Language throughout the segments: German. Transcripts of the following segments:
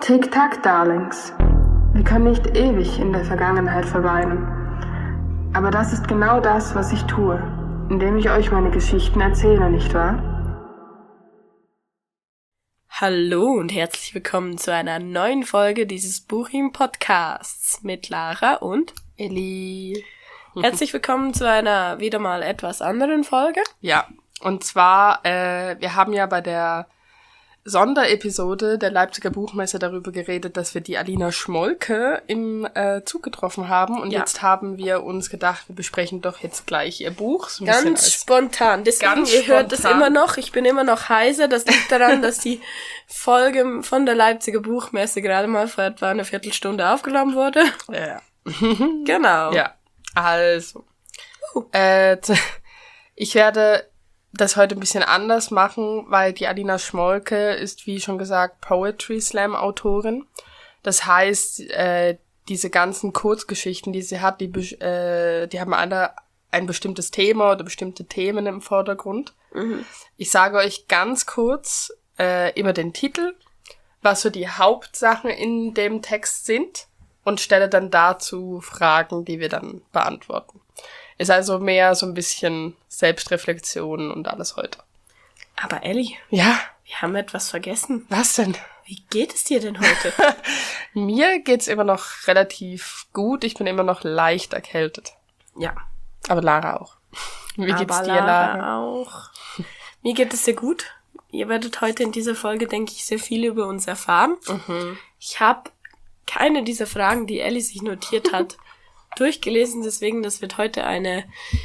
Tick-Tack, Darlings. Wir können nicht ewig in der Vergangenheit verweilen. Aber das ist genau das, was ich tue, indem ich euch meine Geschichten erzähle, nicht wahr? Hallo und herzlich willkommen zu einer neuen Folge dieses Buching-Podcasts mit Lara und Elli. Herzlich willkommen zu einer wieder mal etwas anderen Folge. Ja, und zwar, wir haben ja bei der Sonderepisode der Leipziger Buchmesse darüber geredet, dass wir die Alina Schmolke im Zug getroffen haben. Und jetzt haben wir uns gedacht, wir besprechen doch jetzt gleich ihr Buch. So ein ganz spontan. Deswegen, ihr hört es immer noch. Ich bin immer noch heiser. Das liegt daran, dass die Folge von der Leipziger Buchmesse gerade mal vor etwa eine Viertelstunde aufgenommen wurde. Ja. Genau. Ja, also. Ich werde das heute ein bisschen anders machen, weil die Alina Schmolke ist, wie schon gesagt, Poetry Slam Autorin. Das heißt, diese ganzen Kurzgeschichten, die sie hat, die haben alle ein bestimmtes Thema oder bestimmte Themen im Vordergrund. Mhm. Ich sage euch ganz kurz immer den Titel, was so die Hauptsachen in dem Text sind und stelle dann dazu Fragen, die wir dann beantworten. Ist also mehr so ein bisschen Selbstreflexion und alles heute. Aber Elli, ja, wir haben etwas vergessen. Was denn? Wie geht es dir denn heute? Mir geht's immer noch relativ gut. Ich bin immer noch leicht erkältet. Ja. Aber Lara auch. Wie geht's dir, Lara? Auch. Mir geht es sehr gut. Ihr werdet heute in dieser Folge, denke ich, sehr viel über uns erfahren. Mhm. Ich habe keine dieser Fragen, die Elli sich notiert hat, durchgelesen, deswegen, das wird heute eine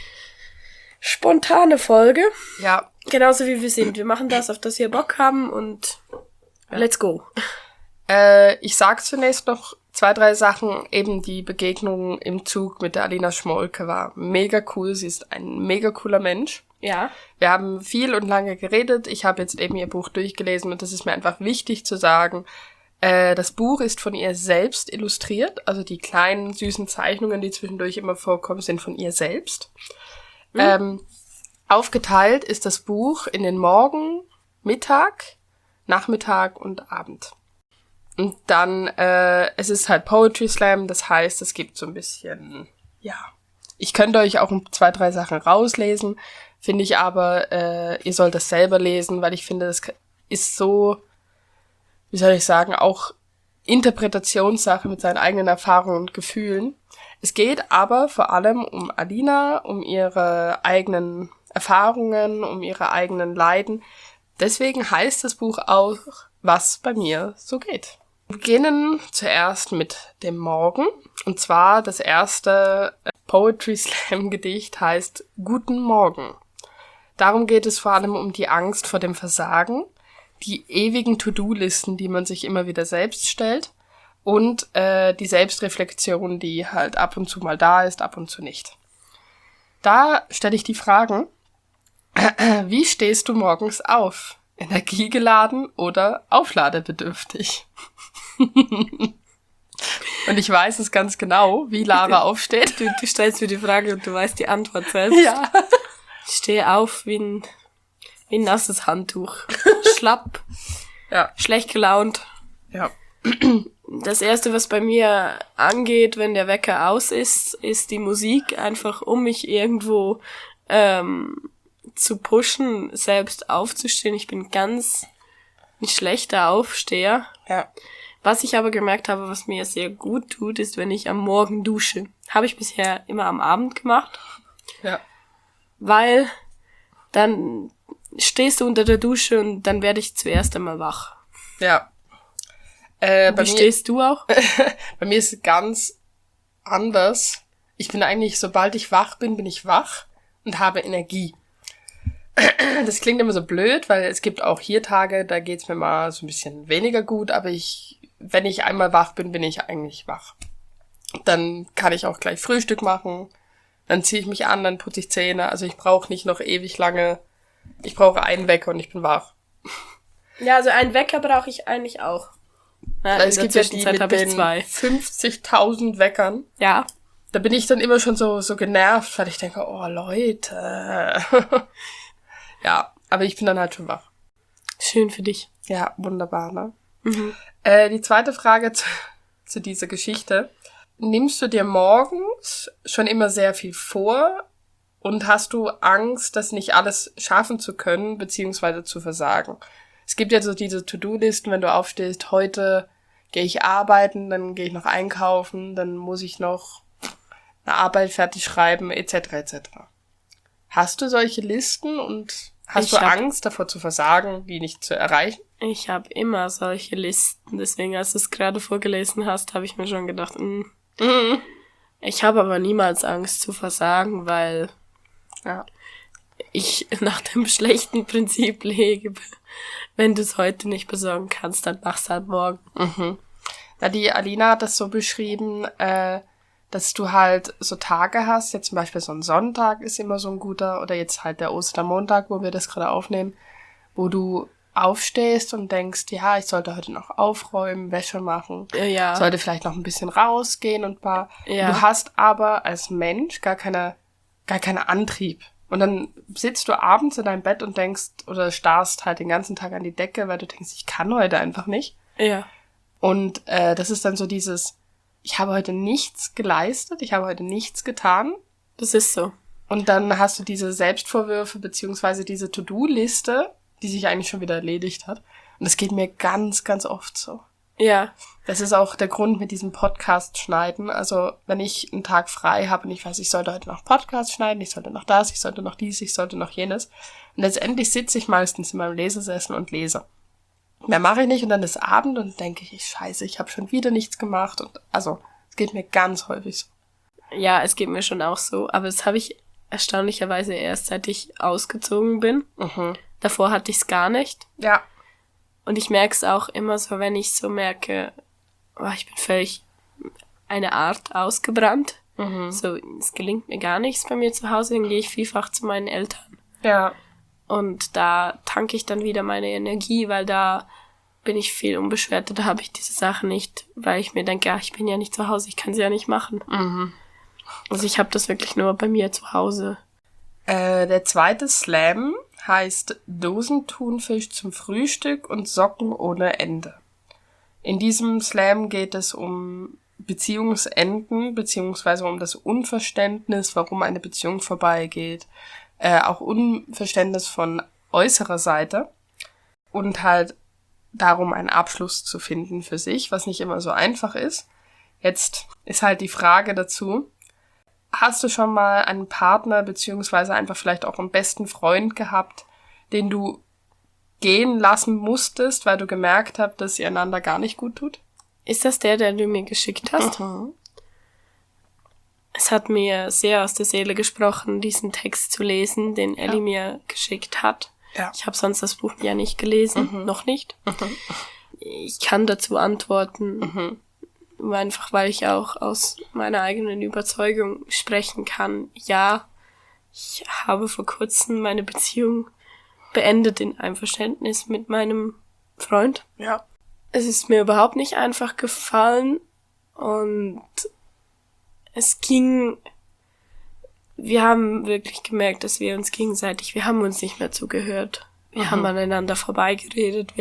spontane Folge. Ja. Genauso wie wir sind. Wir machen das, auf das wir Bock haben und let's go. Ich sag zunächst noch 2, 3 Sachen. Eben die Begegnung im Zug mit der Alina Schmolke war mega cool. Sie ist ein mega cooler Mensch. Ja. Wir haben viel und lange geredet. Ich habe jetzt eben ihr Buch durchgelesen und das ist mir einfach wichtig zu sagen. Das Buch ist von ihr selbst illustriert, also die kleinen, süßen Zeichnungen, die zwischendurch immer vorkommen, sind von ihr selbst. Mhm. Aufgeteilt ist das Buch in den Morgen, Mittag, Nachmittag und Abend. Und dann, es ist halt Poetry Slam, das heißt, es gibt so ein bisschen, ja, ich könnte euch auch 2, 3 Sachen rauslesen, finde ich aber, ihr sollt das selber lesen, weil ich finde, das ist so, wie soll ich sagen, auch Interpretationssache mit seinen eigenen Erfahrungen und Gefühlen. Es geht aber vor allem um Alina, um ihre eigenen Erfahrungen, um ihre eigenen Leiden. Deswegen heißt das Buch auch, was bei mir so geht. Wir beginnen zuerst mit dem Morgen. Und zwar das erste Poetry Slam Gedicht heißt Guten Morgen. Darum geht es vor allem um die Angst vor dem Versagen, die ewigen To-Do-Listen, die man sich immer wieder selbst stellt und die Selbstreflexion, die halt ab und zu mal da ist, ab und zu nicht. Da stelle ich die Fragen, wie stehst du morgens auf? Energiegeladen oder aufladebedürftig? Und ich weiß es ganz genau, wie Lara aufsteht. Du stellst mir die Frage und du weißt die Antwort selbst. Ja. Ich stehe auf wie ein nasses Handtuch. Schlapp. Ja. Schlecht gelaunt. Ja. Das Erste, was bei mir angeht, wenn der Wecker aus ist, ist die Musik. Einfach, um mich irgendwo zu pushen, selbst aufzustehen. Ich bin ganz ein schlechter Aufsteher. Ja. Was ich aber gemerkt habe, was mir sehr gut tut, ist, wenn ich am Morgen dusche. Habe ich bisher immer am Abend gemacht. Ja. Weil dann stehst du unter der Dusche und dann werde ich zuerst einmal wach. Ja. Wie stehst du auch? Bei mir ist es ganz anders. Ich bin eigentlich, sobald ich wach bin, bin ich wach und habe Energie. Das klingt immer so blöd, weil es gibt auch hier Tage, da geht's mir mal so ein bisschen weniger gut, aber wenn ich einmal wach bin, bin ich eigentlich wach. Dann kann ich auch gleich Frühstück machen, dann ziehe ich mich an, dann putze ich Zähne, also ich brauche nicht noch ewig lange, ich brauche einen Wecker und ich bin wach. Ja, also einen Wecker brauche ich eigentlich auch. Ja, es gibt ja die mit den 50.000 Weckern. Ja. Da bin ich dann immer schon so genervt, weil ich denke, oh Leute. Ja, aber ich bin dann halt schon wach. Schön für dich. Ja, wunderbar, ne? Die zweite Frage zu dieser Geschichte. Nimmst du dir morgens schon immer sehr viel vor und hast du Angst, das nicht alles schaffen zu können, beziehungsweise zu versagen? Es gibt ja so diese To-Do-Listen, wenn du aufstehst, heute gehe ich arbeiten, dann gehe ich noch einkaufen, dann muss ich noch eine Arbeit fertig schreiben, etc. etc. Hast du solche Listen und hast du Angst davor zu versagen, die nicht zu erreichen? Ich habe immer solche Listen, deswegen, als du es gerade vorgelesen hast, habe ich mir schon gedacht, Ich habe aber niemals Angst zu versagen, weil ich nach dem schlechten Prinzip lebe. Wenn du es heute nicht besorgen kannst, dann mach's halt morgen. Ja, die Alina hat das so beschrieben, dass du halt so Tage hast, jetzt zum Beispiel so ein Sonntag ist immer so ein guter, oder jetzt halt der Ostermontag, wo wir das gerade aufnehmen, wo du aufstehst und denkst, ja, ich sollte heute noch aufräumen, Wäsche machen, sollte vielleicht noch ein bisschen rausgehen und Du hast aber als Mensch gar keinen Antrieb. Und dann sitzt du abends in deinem Bett und denkst, oder starrst halt den ganzen Tag an die Decke, weil du denkst, ich kann heute einfach nicht. Ja. Und das ist dann so dieses, ich habe heute nichts geleistet, ich habe heute nichts getan. Das ist so. Und dann hast du diese Selbstvorwürfe beziehungsweise diese To-Do-Liste, die sich eigentlich schon wieder erledigt hat. Und das geht mir ganz, ganz oft so. Ja. Das ist auch der Grund mit diesem Podcast schneiden. Also wenn ich einen Tag frei habe und ich weiß, ich sollte heute noch Podcast schneiden, ich sollte noch das, ich sollte noch dies, ich sollte noch jenes. Und letztendlich sitze ich meistens in meinem Lesesessel und lese. Mehr mache ich nicht und dann ist Abend und denke ich, scheiße, ich habe schon wieder nichts gemacht. Und also es geht mir ganz häufig so. Ja, es geht mir schon auch so. Aber das habe ich erstaunlicherweise erst, seit ich ausgezogen bin. Davor hatte ich es gar nicht. Ja. Und ich merke es auch immer so, wenn ich so merke, ich bin völlig eine Art ausgebrannt. So, es gelingt mir gar nichts bei mir zu Hause, dann gehe ich vielfach zu meinen Eltern. Ja. Und da tanke ich dann wieder meine Energie, weil da bin ich viel unbeschwerter, da habe ich diese Sachen nicht, weil ich mir denke, ich bin ja nicht zu Hause, ich kann sie ja nicht machen. Also ich habe das wirklich nur bei mir zu Hause. Der zweite Slam heißt Dosenthunfisch zum Frühstück und Socken ohne Ende. In diesem Slam geht es um Beziehungsenden, beziehungsweise um das Unverständnis, warum eine Beziehung vorbeigeht. Auch Unverständnis von äußerer Seite und halt darum, einen Abschluss zu finden für sich, was nicht immer so einfach ist. Jetzt ist halt die Frage dazu, hast du schon mal einen Partner, beziehungsweise einfach vielleicht auch einen besten Freund gehabt, den du gehen lassen musstest, weil du gemerkt hast, dass ihr einander gar nicht gut tut? Ist das der du mir geschickt hast? Es hat mir sehr aus der Seele gesprochen, diesen Text zu lesen, den Ellie mir geschickt hat. Ja. Ich habe sonst das Buch ja nicht gelesen, noch nicht. Ich kann dazu antworten, einfach weil ich auch aus meiner eigenen Überzeugung sprechen kann. Ja, ich habe vor kurzem meine Beziehung beendet in Einverständnis mit meinem Freund. Ja. Es ist mir überhaupt nicht einfach gefallen und wir haben wirklich gemerkt, dass wir uns gegenseitig, wir haben uns nicht mehr zugehört. Wir haben aneinander vorbeigeredet,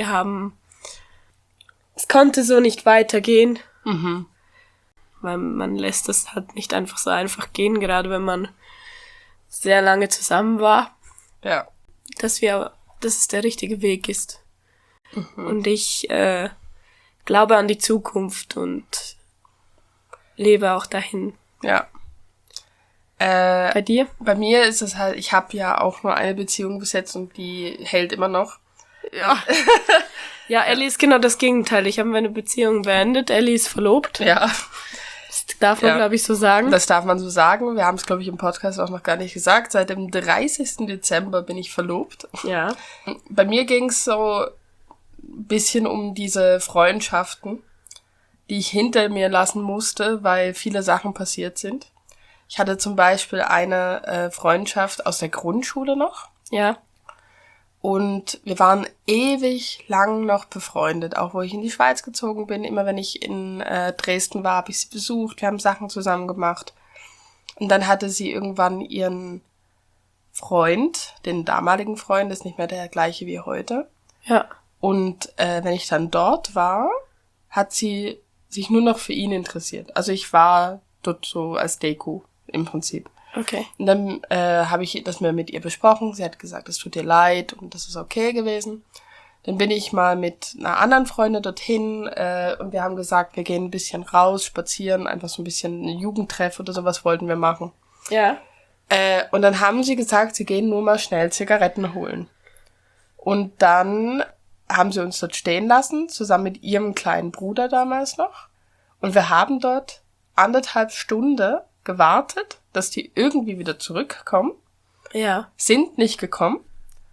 es konnte so nicht weitergehen. Weil man lässt es halt nicht einfach so einfach gehen, gerade wenn man sehr lange zusammen war. Ja. Dass es der richtige Weg ist. Und ich glaube an die Zukunft und lebe auch dahin. Ja. Bei dir? Bei mir ist es halt, ich habe ja auch nur eine Beziehung bis jetzt und die hält immer noch. Ja. Ja, Ellie ist genau das Gegenteil. Ich habe meine Beziehung beendet. Ellie ist verlobt. Ja. Das darf man, glaube ich, so sagen. Das darf man so sagen. Wir haben es, glaube ich, im Podcast auch noch gar nicht gesagt. Seit dem 30. Dezember bin ich verlobt. Ja. Bei mir ging es so ein bisschen um diese Freundschaften, die ich hinter mir lassen musste, weil viele Sachen passiert sind. Ich hatte zum Beispiel eine Freundschaft aus der Grundschule noch. Ja. Und wir waren ewig lang noch befreundet, auch wo ich in die Schweiz gezogen bin. Immer wenn ich in Dresden war, habe ich sie besucht. Wir haben Sachen zusammen gemacht. Und dann hatte sie irgendwann ihren Freund, den damaligen Freund, ist nicht mehr der gleiche wie heute. Ja. Und wenn ich dann dort war, hat sie sich nur noch für ihn interessiert. Also ich war dort so als Deko im Prinzip. Okay. Und dann habe ich das mir mit ihr besprochen. Sie hat gesagt, es tut ihr leid und das ist okay gewesen. Dann bin ich mal mit einer anderen Freundin dorthin und wir haben gesagt, wir gehen ein bisschen raus, spazieren, einfach so ein bisschen einen Jugendtreff oder sowas wollten wir machen. Ja. Und dann haben sie gesagt, sie gehen nur mal schnell Zigaretten holen. Und dann haben sie uns dort stehen lassen, zusammen mit ihrem kleinen Bruder damals noch. Und wir haben dort 1,5 Stunden gewartet, dass die irgendwie wieder zurückkommen. Ja. Sind nicht gekommen.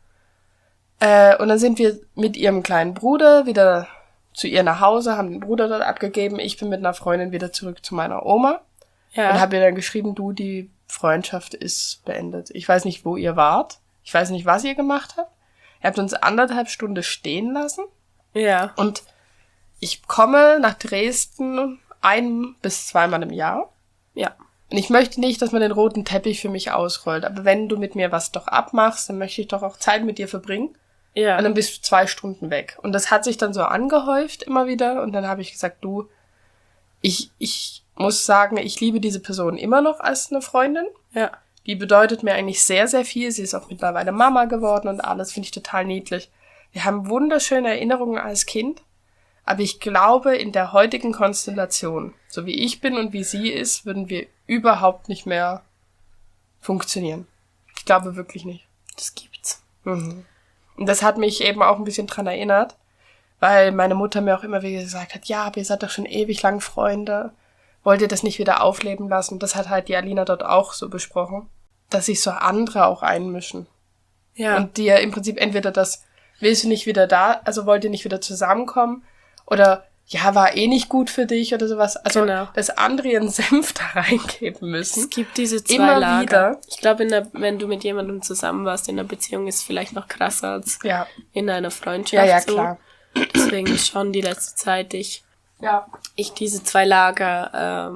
Und dann sind wir mit ihrem kleinen Bruder wieder zu ihr nach Hause, haben den Bruder dort abgegeben. Ich bin mit einer Freundin wieder zurück zu meiner Oma. Ja. Und habe ihr dann geschrieben, du, die Freundschaft ist beendet. Ich weiß nicht, wo ihr wart. Ich weiß nicht, was ihr gemacht habt. Ihr habt uns 1,5 Stunden stehen lassen. Ja. Und ich komme nach Dresden 1 bis 2 Mal im Jahr. Ja. Und ich möchte nicht, dass man den roten Teppich für mich ausrollt. Aber wenn du mit mir was doch abmachst, dann möchte ich doch auch Zeit mit dir verbringen. Ja. Und dann bist du 2 Stunden weg. Und das hat sich dann so angehäuft immer wieder. Und dann habe ich gesagt, du, ich muss sagen, ich liebe diese Person immer noch als eine Freundin. Ja. Die bedeutet mir eigentlich sehr, sehr viel. Sie ist auch mittlerweile Mama geworden und alles, finde ich total niedlich. Wir haben wunderschöne Erinnerungen als Kind. Aber ich glaube, in der heutigen Konstellation, so wie ich bin und wie sie ist, würden wir überhaupt nicht mehr funktionieren. Ich glaube wirklich nicht. Das gibt's. Mhm. Und das hat mich eben auch ein bisschen dran erinnert, weil meine Mutter mir auch immer wieder gesagt hat, ja, aber ihr seid doch schon ewig lang Freunde. Wollt ihr das nicht wieder aufleben lassen? Das hat halt die Alina dort auch so besprochen, dass sich so andere auch einmischen. Ja. Und dir im Prinzip entweder das, willst du nicht wieder da, also wollt ihr nicht wieder zusammenkommen? Oder, ja, war eh nicht gut für dich oder sowas. Also, Genau. dass andere ihren Senf da reingeben müssen. Es gibt diese zwei Immer Lager. wieder. Ich glaube, wenn du mit jemandem zusammen warst in einer Beziehung, ist es vielleicht noch krasser als Ja, in einer Freundschaft. ja, so. klar. Deswegen schon die letzte Zeit ich diese zwei Lager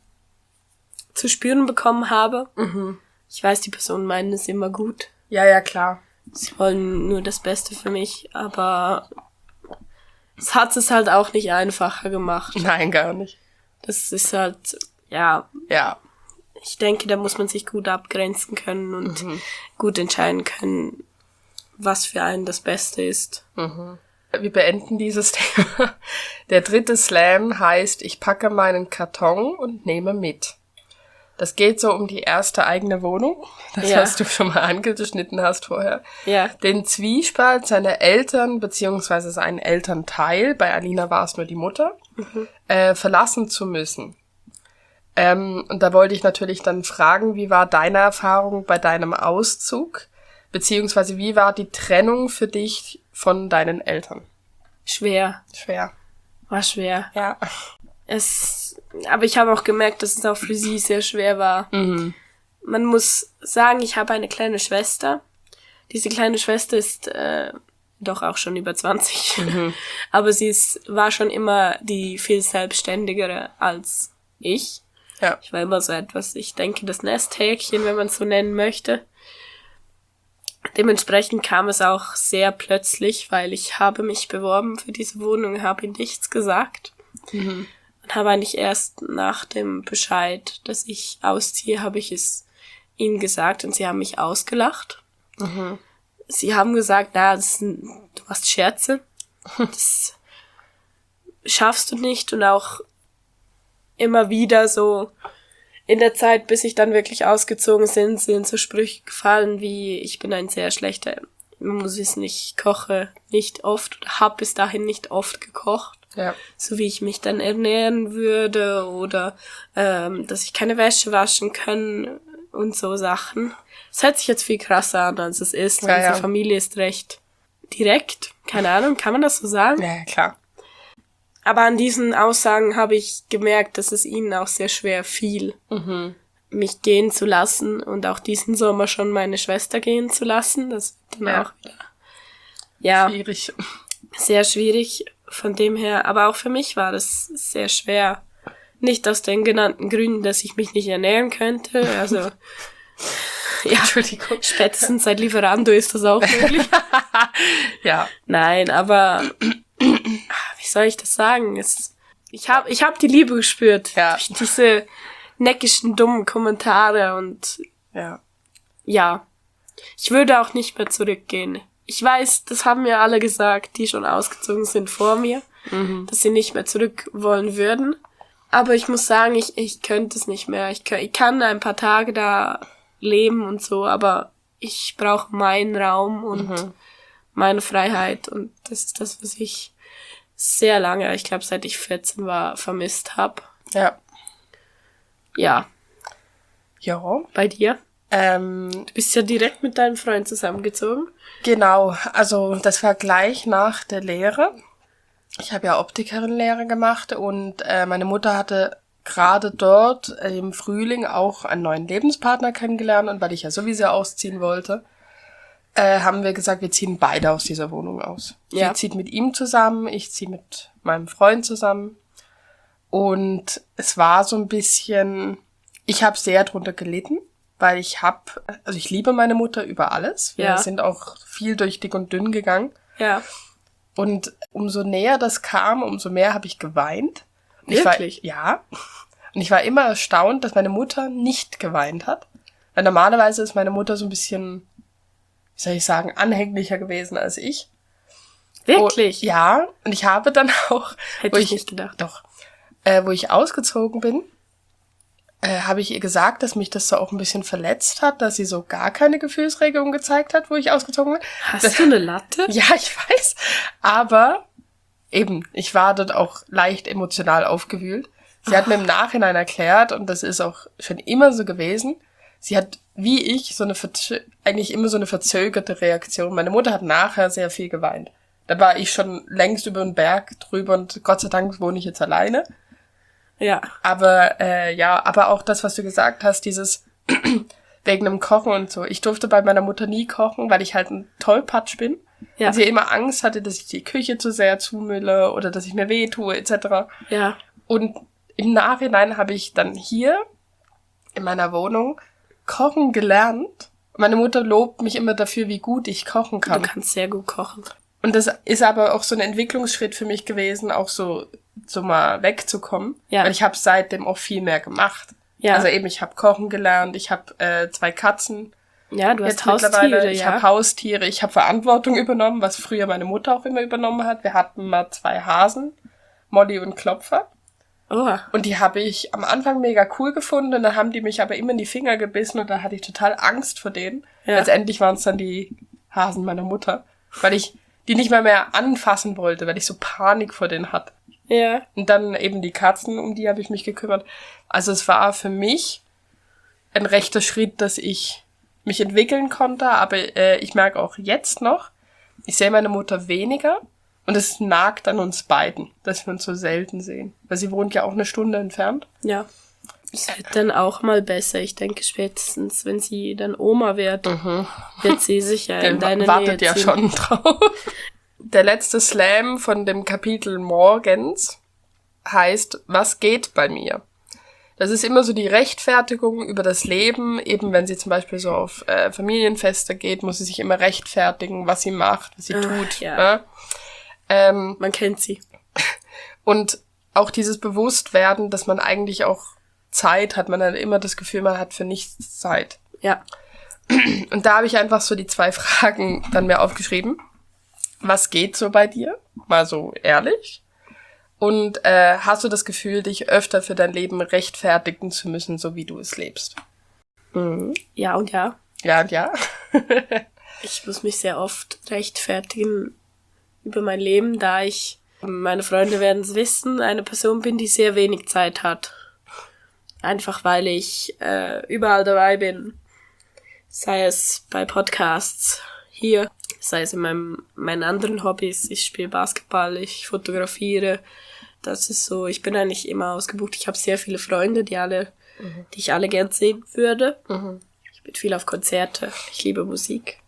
zu spüren bekommen habe. Mhm. Ich weiß, die Personen meinen es immer gut. Ja, klar. Sie wollen nur das Beste für mich, aber es hat es halt auch nicht einfacher gemacht. Nein, gar nicht. Das ist halt, ja, Ja. ich denke, da muss man sich gut abgrenzen können und gut entscheiden können, was für einen das Beste ist. Wir beenden dieses Thema. Der 3. Slam heißt, ich packe meinen Karton und nehme mit. Das geht so um die erste eigene Wohnung, das Ja. was du schon mal angeschnitten hast vorher. Ja, Den Zwiespalt seiner Eltern beziehungsweise seinen Elternteil, bei Alina war es nur die Mutter, verlassen zu müssen. Und da wollte ich natürlich dann fragen, wie war deine Erfahrung bei deinem Auszug? Beziehungsweise wie war die Trennung für dich von deinen Eltern? schwer. Schwer. War schwer. Ja. Aber ich habe auch gemerkt, dass es auch für sie sehr schwer war. Man muss sagen, ich habe eine kleine Schwester. Diese kleine Schwester ist doch auch schon über 20. Aber sie war schon immer die viel selbstständigere als ich. Ja. Ich war immer so etwas, ich denke, das Nesthäkchen, wenn man es so nennen möchte. Dementsprechend kam es auch sehr plötzlich, weil ich habe mich beworben für diese Wohnung, habe nichts gesagt. Und habe eigentlich erst nach dem Bescheid, dass ich ausziehe, habe ich es ihnen gesagt und sie haben mich ausgelacht. Sie haben gesagt, du machst Scherze, das schaffst du nicht. Und auch immer wieder so in der Zeit, bis ich dann wirklich ausgezogen sind so Sprüche gefallen wie, ich bin ein sehr schlechter, man muss wissen, ich koche nicht oft oder habe bis dahin nicht oft gekocht. Ja. So wie ich mich dann ernähren würde oder dass ich keine Wäsche waschen kann und so Sachen. Es hört sich jetzt viel krasser an, als es ist. Ja, Unsere ja. Familie ist recht direkt. Keine Ahnung, kann man das so sagen? Ja, klar. Aber an diesen Aussagen habe ich gemerkt, dass es ihnen auch sehr schwer fiel, mich gehen zu lassen und auch diesen Sommer schon meine Schwester gehen zu lassen. Das wird dann Ja. auch wieder Schwierig. sehr schwierig von dem her. Aber auch für mich war das sehr schwer. Nicht aus den genannten Gründen, dass ich mich nicht ernähren könnte. Also Ja, Entschuldigung. spätestens seit Lieferando ist das auch möglich. Ja. Nein, aber wie soll ich das sagen? Ich hab die Liebe gespürt. Ja. Durch diese neckischen, dummen Kommentare und ja. Ich würde auch nicht mehr zurückgehen. Ich weiß, das haben mir alle gesagt, die schon ausgezogen sind vor mir, dass sie nicht mehr zurück wollen würden. Aber ich muss sagen, ich könnte es nicht mehr. Ich kann ein paar Tage da leben und so, aber ich brauche meinen Raum und meine Freiheit. Und das ist das, was ich sehr lange, ich glaube seit ich 14 war, vermisst habe. Ja. Ja. Ja. Bei dir? Du bist ja direkt mit deinem Freund zusammengezogen. Genau, also das war gleich nach der Lehre. Ich habe ja Optikerin-Lehre gemacht und meine Mutter hatte gerade dort im Frühling auch einen neuen Lebenspartner kennengelernt und weil ich ja sowieso ausziehen wollte, haben wir gesagt, wir ziehen beide aus dieser Wohnung aus. Ja. Sie zieht mit ihm zusammen, ich ziehe mit meinem Freund zusammen und es war so ein bisschen, ich habe sehr drunter gelitten, weil ich liebe meine Mutter über alles. Wir sind auch viel durch dick und dünn gegangen. Ja. Und umso näher das kam, umso mehr habe ich geweint. Und Wirklich? Und ich war immer erstaunt, dass meine Mutter nicht geweint hat. Weil normalerweise ist meine Mutter so ein bisschen, wie soll ich sagen, anhänglicher gewesen als ich. Wirklich? Und ich habe dann auch, Hätte ich nicht gedacht. Doch, wo ich ausgezogen bin, habe ich ihr gesagt, dass mich das so auch ein bisschen verletzt hat, dass sie so gar keine Gefühlsregung gezeigt hat, wo ich ausgezogen bin. Hast du eine Latte? Ja, ich weiß. Aber eben, ich war dort auch leicht emotional aufgewühlt. Sie hat mir im Nachhinein erklärt, und das ist auch schon immer so gewesen, sie hat, wie ich, eigentlich immer so eine verzögerte Reaktion. Meine Mutter hat nachher sehr viel geweint. Da war ich schon längst über den Berg drüber und Gott sei Dank wohne ich jetzt alleine. Ja. Aber aber auch das, was du gesagt hast, dieses wegen dem Kochen und so. Ich durfte bei meiner Mutter nie kochen, weil ich halt ein Tollpatsch bin. Ja. Und sie immer Angst hatte, dass ich die Küche zu sehr zumülle oder dass ich mir weh tue, etc. Ja. Und im Nachhinein habe ich dann hier in meiner Wohnung kochen gelernt. Meine Mutter lobt mich immer dafür, wie gut ich kochen kann. Du kannst sehr gut kochen. Und das ist aber auch so ein Entwicklungsschritt für mich gewesen, auch so mal wegzukommen. Ja. Weil ich habe seitdem auch viel mehr gemacht. Ja. Also eben, ich habe kochen gelernt, ich habe 2 Katzen. Ja, du hast Jetzt mittlerweile, Haustiere, ich ja. habe Haustiere, ich habe Verantwortung übernommen, was früher meine Mutter auch immer übernommen hat. Wir hatten mal 2 Hasen, Molly und Klopfer. Oh. Und die habe ich am Anfang mega cool gefunden und dann haben die mich aber immer in die Finger gebissen und da hatte ich total Angst vor denen. Ja. Letztendlich waren es dann die Hasen meiner Mutter, weil ich die nicht mehr anfassen wollte, weil ich so Panik vor denen hatte. Ja. Und dann eben die Katzen, um die habe ich mich gekümmert. Also es war für mich ein rechter Schritt, dass ich mich entwickeln konnte, aber ich merke auch jetzt noch, ich sehe meine Mutter weniger und es nagt an uns beiden, dass wir uns so selten sehen. Weil sie wohnt ja auch 1 Stunde entfernt. Ja. Es wird dann auch mal besser. Ich denke spätestens, wenn sie dann Oma wird, wird sie sicher in deine Nähe wartet ja ziehen. schon drauf. Der letzte Slam von dem Kapitel morgens heißt, was geht bei mir? Das ist immer so die Rechtfertigung über das Leben. Eben wenn sie zum Beispiel so auf Familienfeste geht, muss sie sich immer rechtfertigen, was sie macht, was sie tut. ja. Ne? Man kennt sie. Und auch dieses Bewusstwerden, dass man eigentlich auch Zeit hat. Man hat immer das Gefühl, man hat für nichts Zeit. Ja. Und da habe ich einfach so die 2 Fragen dann mir aufgeschrieben. Was geht so bei dir? Mal so ehrlich. Und hast du das Gefühl, dich öfter für dein Leben rechtfertigen zu müssen, so wie du es lebst? Ja und ja. Ja und ja. Ich muss mich sehr oft rechtfertigen über mein Leben, da ich, meine Freunde werden es wissen, eine Person bin, die sehr wenig Zeit hat. Einfach weil ich überall dabei bin. Sei es bei Podcasts hier, sei es in meinen anderen Hobbys. Ich spiele Basketball, ich fotografiere. Das ist so, ich bin eigentlich immer ausgebucht. Ich habe sehr viele Freunde, die ich alle gern sehen würde. Ich bin viel auf Konzerte. Ich liebe Musik.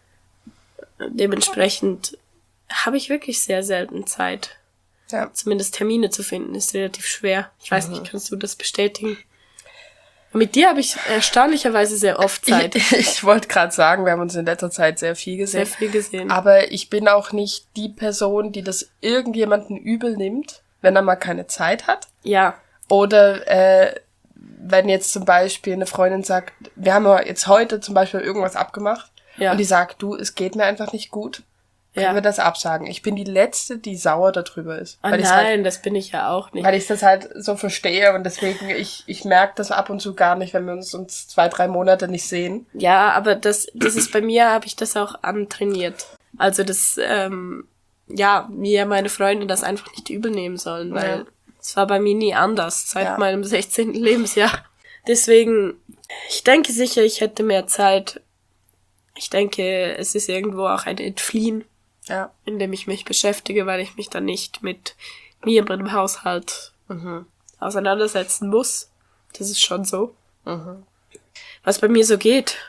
Dementsprechend habe ich wirklich sehr selten Zeit. Ja. Zumindest Termine zu finden ist relativ schwer. Ich weiß nicht, kannst du das bestätigen? Mit dir habe ich erstaunlicherweise sehr oft Zeit. Ich wollte gerade sagen, wir haben uns in letzter Zeit sehr viel gesehen. Sehr viel gesehen. Aber ich bin auch nicht die Person, die das irgendjemanden übel nimmt, wenn er mal keine Zeit hat. Ja. Oder wenn jetzt zum Beispiel eine Freundin sagt, wir haben ja jetzt heute zum Beispiel irgendwas abgemacht und die sagt, du, es geht mir einfach nicht gut. Können wir das absagen? Ich bin die Letzte, die sauer darüber ist. Ah, nein, das bin ich ja auch nicht. Weil ich das halt so verstehe und deswegen, ich merke das ab und zu gar nicht, wenn wir uns 2-3 Monate nicht sehen. Ja, aber das ist bei mir, habe ich das auch antrainiert. Also das, mir meine Freunde das einfach nicht übel nehmen sollen, weil es war bei mir nie anders, seit meinem 16. Lebensjahr. Deswegen, ich denke sicher, ich hätte mehr Zeit. Ich denke, es ist irgendwo auch ein Entfliehen. Ja. In dem ich mich beschäftige, weil ich mich dann nicht mit mir und meinem Haushalt auseinandersetzen muss. Das ist schon so. Mhm. Was bei mir so geht.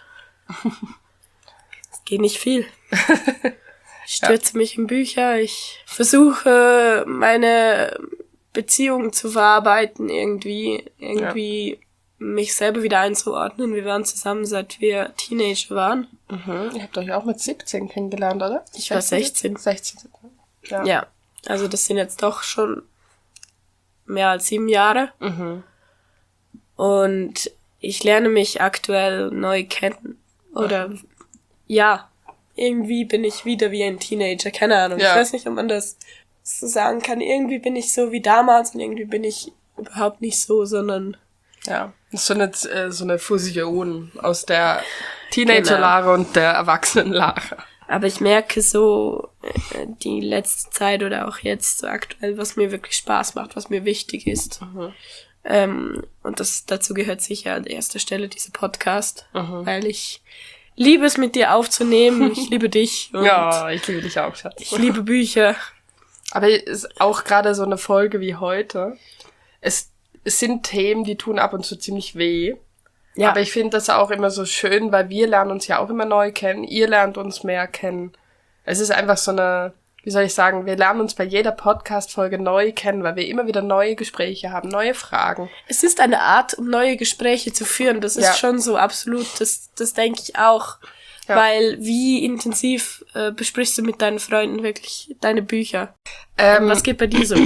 Es geht nicht viel. Ich stürze mich in Bücher. Ich versuche, meine Beziehungen zu verarbeiten, irgendwie mich selber wieder einzuordnen. Wir waren zusammen, seit wir Teenager waren. Mhm. Ihr habt euch auch mit 17 kennengelernt, oder? Ich war 16. 16. Ja, also das sind jetzt doch schon mehr als 7 Jahre. Mhm. Und ich lerne mich aktuell neu kennen. Oder irgendwie bin ich wieder wie ein Teenager. Keine Ahnung. Ja. Ich weiß nicht, ob man das so sagen kann. Irgendwie bin ich so wie damals und irgendwie bin ich überhaupt nicht so, sondern... Ja, das ist so eine Fusion aus der Teenager-Lara und der Erwachsenen-Lara. Aber ich merke so die letzte Zeit oder auch jetzt so aktuell, was mir wirklich Spaß macht, was mir wichtig ist. Mhm. Und dazu gehört sicher an erster Stelle dieser Podcast, weil ich liebe es, mit dir aufzunehmen. Ich liebe dich. Und ja, ich liebe dich auch, Schatz. Ich liebe Bücher. Aber es ist auch gerade so eine Folge wie heute. Es sind Themen, die tun ab und zu ziemlich weh. Ja. Aber ich finde das auch immer so schön, weil wir lernen uns ja auch immer neu kennen. Ihr lernt uns mehr kennen. Es ist einfach so eine, wie soll ich sagen, wir lernen uns bei jeder Podcast-Folge neu kennen, weil wir immer wieder neue Gespräche haben, neue Fragen. Es ist eine Art, um neue Gespräche zu führen. Das ist schon so absolut, das denke ich auch. Ja. Weil wie intensiv besprichst du mit deinen Freunden wirklich deine Bücher? Was geht bei dir so?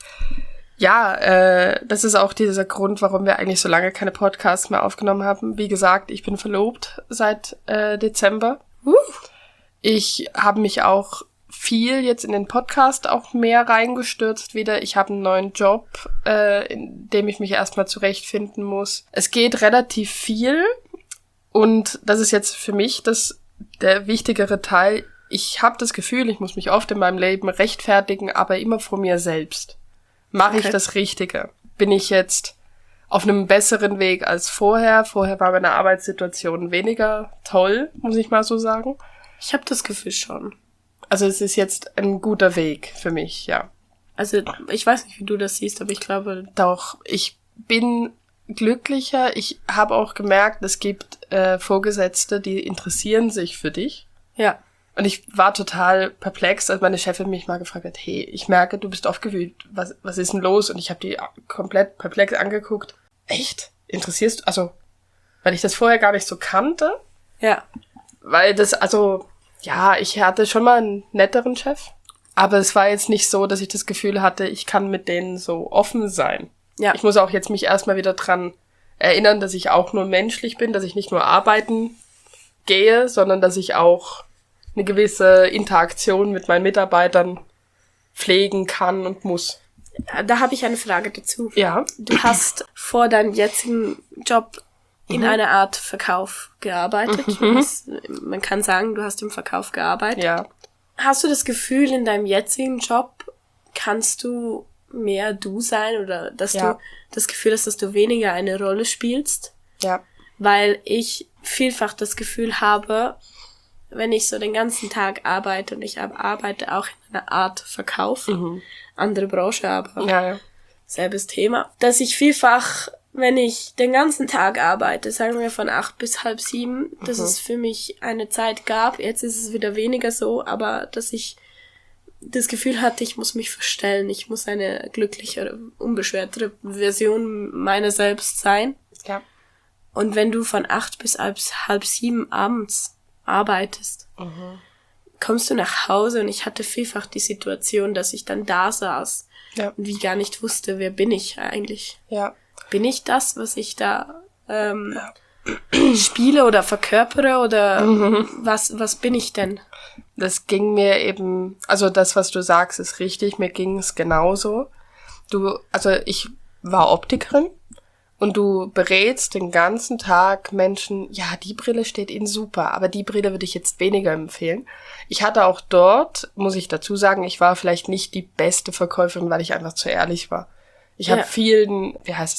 Ja, das ist auch dieser Grund, warum wir eigentlich so lange keine Podcasts mehr aufgenommen haben. Wie gesagt, ich bin verlobt seit Dezember. Ich habe mich auch viel jetzt in den Podcast auch mehr reingestürzt wieder. Ich habe einen neuen Job, in dem ich mich erstmal zurechtfinden muss. Es geht relativ viel und das ist jetzt für mich der wichtigere Teil. Ich habe das Gefühl, ich muss mich oft in meinem Leben rechtfertigen, aber immer vor mir selbst. Mache ich das Richtige? Bin ich jetzt auf einem besseren Weg als vorher? Vorher war meine Arbeitssituation weniger toll, muss ich mal so sagen. Ich habe das Gefühl schon. Also es ist jetzt ein guter Weg für mich, ja. Also ich weiß nicht, wie du das siehst, aber ich glaube... Doch, ich bin glücklicher. Ich habe auch gemerkt, es gibt Vorgesetzte, die interessieren sich für dich. Ja. Und ich war total perplex, als meine Chefin mich mal gefragt hat, hey, ich merke, du bist aufgewühlt. Was ist denn los? Und ich habe die komplett perplex angeguckt. Echt? Interessierst du? Also, weil ich das vorher gar nicht so kannte. Ja. Weil ich hatte schon mal einen netteren Chef. Aber es war jetzt nicht so, dass ich das Gefühl hatte, ich kann mit denen so offen sein. Ja. Ich muss auch jetzt mich erstmal wieder dran erinnern, dass ich auch nur menschlich bin, dass ich nicht nur arbeiten gehe, sondern dass ich auch eine gewisse Interaktion mit meinen Mitarbeitern pflegen kann und muss. Da habe ich eine Frage dazu. Ja. Du hast vor deinem jetzigen Job in einer Art Verkauf gearbeitet. Man kann sagen, du hast im Verkauf gearbeitet. Ja. Hast du das Gefühl, in deinem jetzigen Job kannst du mehr du sein oder dass du das Gefühl hast, dass du weniger eine Rolle spielst? Ja. Weil ich vielfach das Gefühl habe, wenn ich so den ganzen Tag arbeite und ich arbeite auch in einer Art Verkauf, andere Branche, aber selbes Thema, dass ich vielfach, wenn ich den ganzen Tag arbeite, sagen wir von 8 bis halb 7, dass es für mich eine Zeit gab, jetzt ist es wieder weniger so, aber dass ich das Gefühl hatte, ich muss mich verstellen, ich muss eine glücklichere, unbeschwertere Version meiner selbst sein. Ja. Und wenn du von 8 bis halb 7 abends arbeitest, kommst du nach Hause und ich hatte vielfach die Situation, dass ich dann da saß und wie gar nicht wusste, wer bin ich eigentlich? Ja. Bin ich das, was ich da spiele oder verkörpere oder was bin ich denn? Das ging mir eben, also das, was du sagst, ist richtig, mir ging es genauso. Ich war Optikerin und du berätst den ganzen Tag Menschen, ja, die Brille steht ihnen super, aber die Brille würde ich jetzt weniger empfehlen. Ich hatte auch dort, muss ich dazu sagen, ich war vielleicht nicht die beste Verkäuferin, weil ich einfach zu ehrlich war. Ich habe vielen,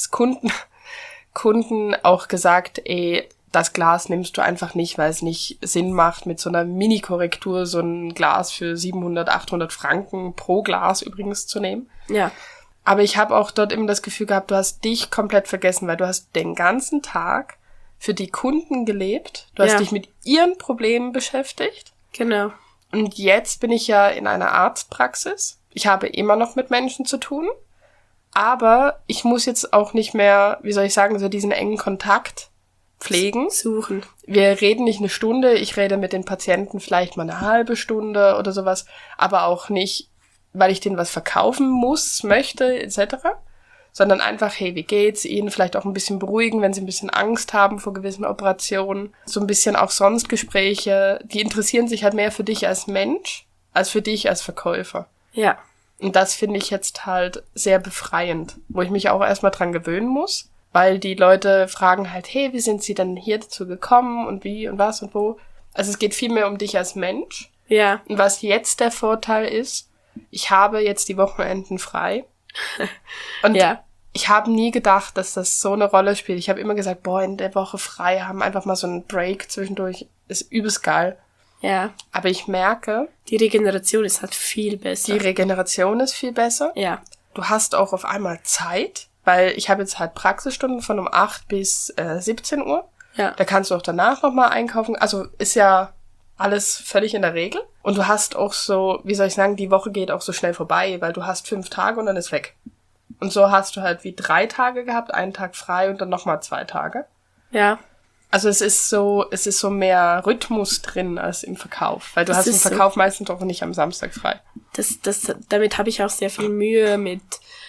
Kunden auch gesagt, das Glas nimmst du einfach nicht, weil es nicht Sinn macht, mit so einer Mini-Korrektur so ein Glas für 700, 800 Franken pro Glas übrigens zu nehmen. Ja. Aber ich habe auch dort immer das Gefühl gehabt, du hast dich komplett vergessen, weil du hast den ganzen Tag für die Kunden gelebt. Du hast dich mit ihren Problemen beschäftigt. Genau. Und jetzt bin ich ja in einer Arztpraxis. Ich habe immer noch mit Menschen zu tun. Aber ich muss jetzt auch nicht mehr, wie soll ich sagen, so diesen engen Kontakt pflegen. Suchen. Wir reden nicht eine Stunde, ich rede mit den Patienten vielleicht mal eine halbe Stunde oder sowas, aber auch nicht, weil ich denen was verkaufen muss, möchte, etc., sondern einfach, hey, wie geht's ihnen? Vielleicht auch ein bisschen beruhigen, wenn sie ein bisschen Angst haben vor gewissen Operationen. So ein bisschen auch sonst Gespräche, die interessieren sich halt mehr für dich als Mensch, als für dich als Verkäufer. Ja. Und das finde ich jetzt halt sehr befreiend, wo ich mich auch erstmal dran gewöhnen muss, weil die Leute fragen halt, hey, wie sind sie denn hier dazu gekommen und wie und was und wo? Also es geht viel mehr um dich als Mensch. Ja. Und was jetzt der Vorteil ist, ich habe jetzt die Wochenenden frei. Und ich habe nie gedacht, dass das so eine Rolle spielt. Ich habe immer gesagt, in der Woche frei haben, einfach mal so einen Break zwischendurch, ist übelst geil. Ja. Aber ich merke, die Regeneration ist halt viel besser. Die Regeneration ist viel besser. Ja. Du hast auch auf einmal Zeit, weil ich habe jetzt halt Praxisstunden von um 8 bis 17 Uhr. Ja. Da kannst du auch danach nochmal einkaufen. Also ist ja alles völlig in der Regel. Und du hast auch so, wie soll ich sagen, die Woche geht auch so schnell vorbei, weil du hast 5 Tage und dann ist weg. Und so hast du halt wie 3 Tage gehabt, einen Tag frei und dann nochmal 2 Tage. Ja. Also es ist so mehr Rhythmus drin als im Verkauf, weil du hast im Verkauf meistens auch nicht am Samstag frei. Damit habe ich auch sehr viel Mühe mit,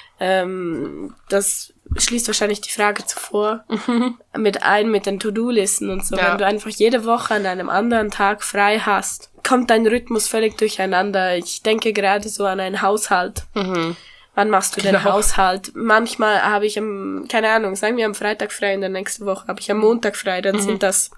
das schließt wahrscheinlich die Frage zuvor, mit den To-Do-Listen und so. Ja. Wenn du einfach jede Woche an einem anderen Tag frei hast, kommt dein Rhythmus völlig durcheinander. Ich denke gerade so an einen Haushalt. Wann machst du den Haushalt? Manchmal habe ich keine Ahnung, sagen wir am Freitag frei, in der nächsten Woche habe ich am Montag frei, dann sind das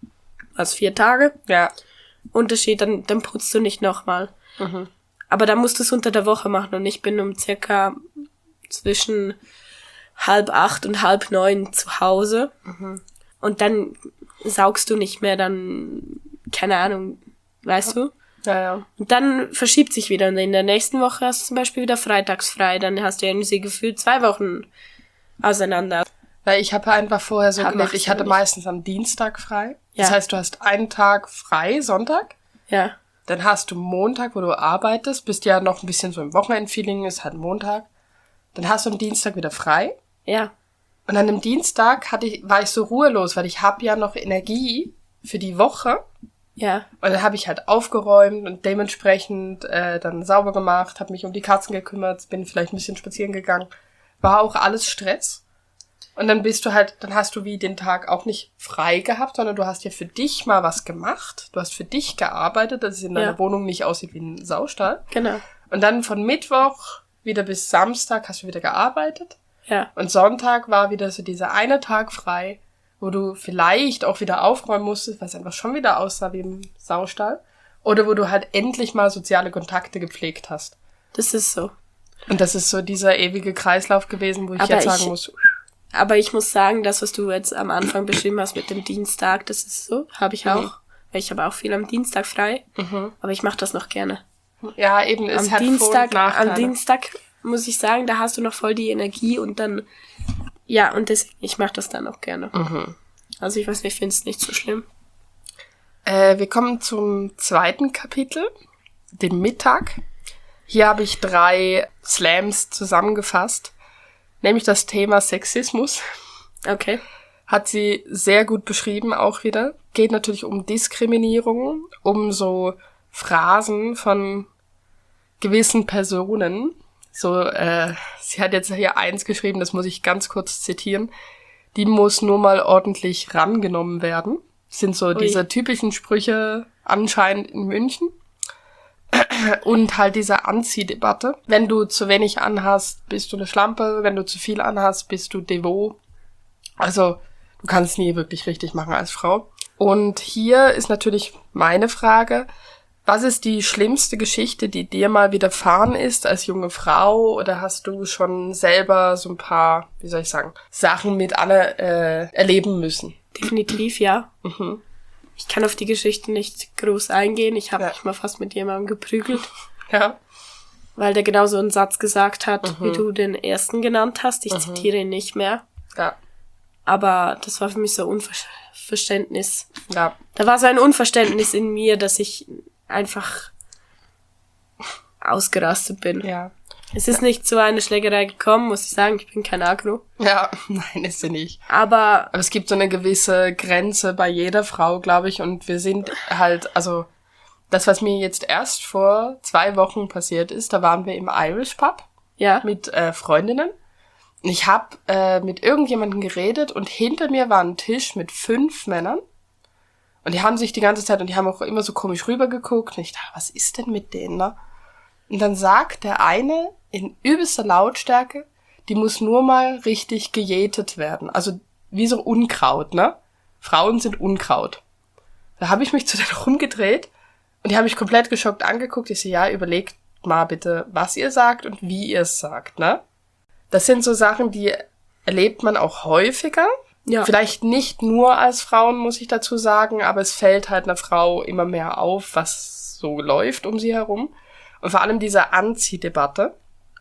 4 Tage. Ja. Unterschied, dann putzt du nicht nochmal. Aber dann musst du es unter der Woche machen und ich bin um circa zwischen 7:30 und 8:30 zu Hause. Und dann saugst du nicht mehr, dann, keine Ahnung, weißt du? Ja. Und dann verschiebt sich wieder. Und in der nächsten Woche hast du zum Beispiel wieder freitags frei. Dann hast du irgendwie gefühlt 2 Wochen auseinander. Weil ich habe einfach vorher so gelebt, ich hatte meistens am Dienstag frei. Ja. Das heißt, du hast einen Tag frei, Sonntag. Ja. Dann hast du Montag, wo du arbeitest, bist ja noch ein bisschen so im Wochenendfeeling, ist halt Montag. Dann hast du am Dienstag wieder frei. Ja. Und an dem Dienstag war ich so ruhelos, weil ich habe ja noch Energie für die Woche. Ja. Und dann habe ich halt aufgeräumt und dementsprechend dann sauber gemacht, habe mich um die Katzen gekümmert, bin vielleicht ein bisschen spazieren gegangen. War auch alles Stress. Und dann dann hast du wie den Tag auch nicht frei gehabt, sondern du hast ja für dich mal was gemacht. Du hast für dich gearbeitet, dass es in deiner Wohnung nicht aussieht wie ein Saustall. Genau. Und dann von Mittwoch wieder bis Samstag hast du wieder gearbeitet. Ja. Und Sonntag war wieder so dieser eine Tag frei, wo du vielleicht auch wieder aufräumen musstest, weil es einfach schon wieder aussah wie im Saustall. Oder wo du halt endlich mal soziale Kontakte gepflegt hast. Das ist so. Und das ist so dieser ewige Kreislauf gewesen, wo ich jetzt sagen muss. Aber ich muss sagen, das, was du jetzt am Anfang beschrieben hast mit dem Dienstag, das ist so, habe ich auch. Weil ich habe auch viel am Dienstag frei, aber ich mache das noch gerne. Ja, eben, es hat Vor- und Nachteile. Am Dienstag muss ich sagen, da hast du noch voll die Energie und dann, ich mache das dann auch gerne. Also ich weiß nicht, ich finde es nicht so schlimm. Wir kommen zum 2. Kapitel, dem Mittag. Hier habe ich 3 Slams zusammengefasst, nämlich das Thema Sexismus. Okay. hat sie sehr gut beschrieben auch wieder. Geht natürlich um Diskriminierung, um so Phrasen von gewissen Personen. So, sie hat jetzt hier eins geschrieben, das muss ich ganz kurz zitieren. Die muss nur mal ordentlich rangenommen werden. Das sind so diese typischen Sprüche anscheinend in München. Und halt diese Anziehdebatte. Wenn du zu wenig anhast, bist du eine Schlampe. Wenn du zu viel anhast, bist du devot. Also, du kannst nie wirklich richtig machen als Frau. Und hier ist natürlich meine Frage, was ist die schlimmste Geschichte, die dir mal widerfahren ist als junge Frau? Oder hast du schon selber so ein paar, wie soll ich sagen, Sachen mit Anne erleben müssen? Definitiv, ja. Mhm. Ich kann auf die Geschichte nicht groß eingehen. Ich habe mich mal fast mit jemandem geprügelt. Ja. Weil der genau so einen Satz gesagt hat, wie du den ersten genannt hast. Ich zitiere ihn nicht mehr. Ja. Aber das war für mich so Unverständnis. Ja. Da war so ein Unverständnis in mir, dass ich einfach ausgerastet bin. Ja. Es ist nicht zu einer Schlägerei gekommen, muss ich sagen. Ich bin kein Agro. Ja, nein, ist sie nicht. Aber es gibt so eine gewisse Grenze bei jeder Frau, glaube ich. Und wir sind halt, also das, was mir jetzt erst vor 2 Wochen passiert ist, da waren wir im Irish Pub mit Freundinnen. Und ich habe mit irgendjemandem geredet und hinter mir war ein Tisch mit 5 Männern. Und die haben sich die ganze Zeit, und die haben auch immer so komisch rübergeguckt. Und ich dachte, was ist denn mit denen da? Und dann sagt der eine in übelster Lautstärke, die muss nur mal richtig gejätet werden. Also wie so Unkraut, ne? Frauen sind Unkraut. Da habe ich mich zu denen rumgedreht und die haben mich komplett geschockt angeguckt. Ich so, ja, überlegt mal bitte, was ihr sagt und wie ihr es sagt, ne? Das sind so Sachen, die erlebt man auch häufiger. ja, Vielleicht nicht nur als Frauen, muss ich dazu sagen, aber es fällt halt einer Frau immer mehr auf, was so läuft um sie herum. Und vor allem diese Anziehdebatte.